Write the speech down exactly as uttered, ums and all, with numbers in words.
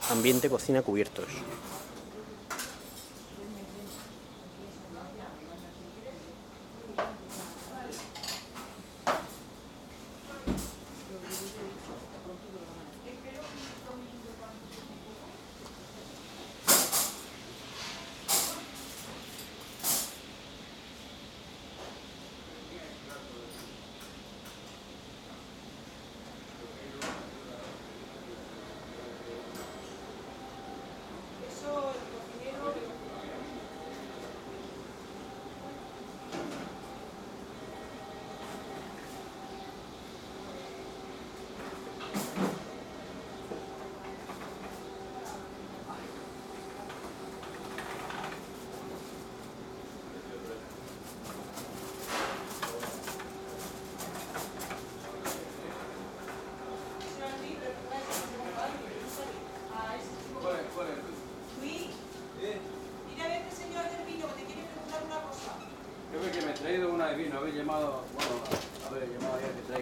Ambiente cocina cubiertos. Creo que me he traído una de vino, habéis llamado, bueno, a ver, llamado ayer que traiga.